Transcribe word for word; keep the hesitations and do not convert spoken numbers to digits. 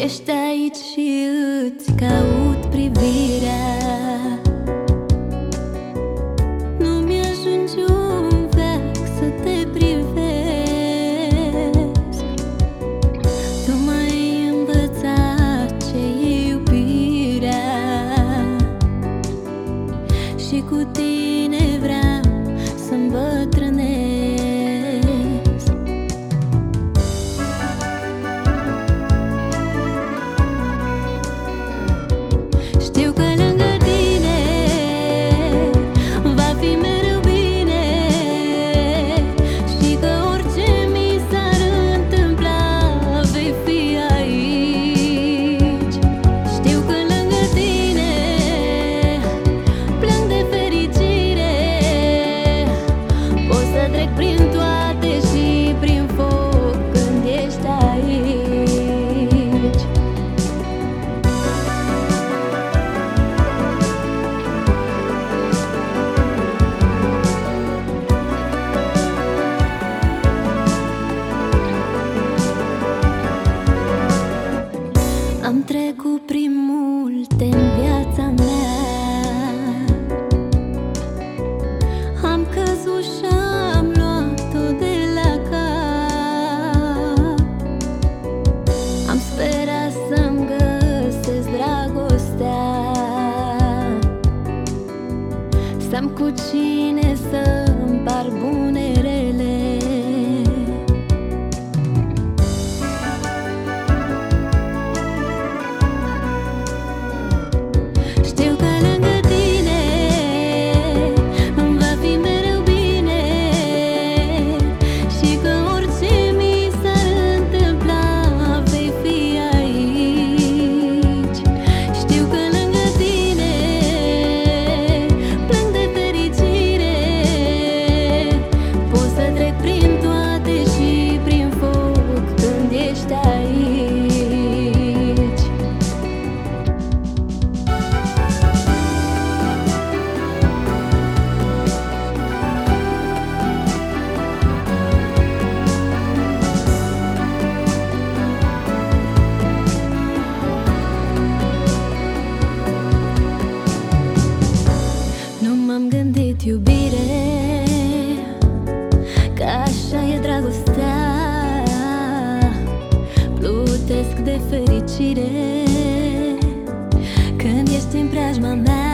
Ești aici și îți caut privirea. Nu-mi ajunge un veac să te privesc. Tu m-ai învățat ce-i iubirea și cu tine vreau să îmbătrânesc. Știu că lângă tine va fi mereu bine și că orice mi s-ar întâmpla vei fi aici. Știu că lângă tine plâng de fericire, pot să trec prin toate și prin foc când ești aici. Am trecut prin multe în viața mea, am căzut și-am luat-o de la cap. Am sperat să-mi găsesc dragostea, să-am cu cine să împart bune rele. Știu că lângă tine va fi mereu bine și că orice mi s-ar întâmpla vei fi aici. Știu că lângă tine plâng de fericire, pot să trec prin toate și prin foc când ești aici. Nu m-am gândit, iubire, că așa e dragostea. Plutesc de fericire când ești în preajma mea.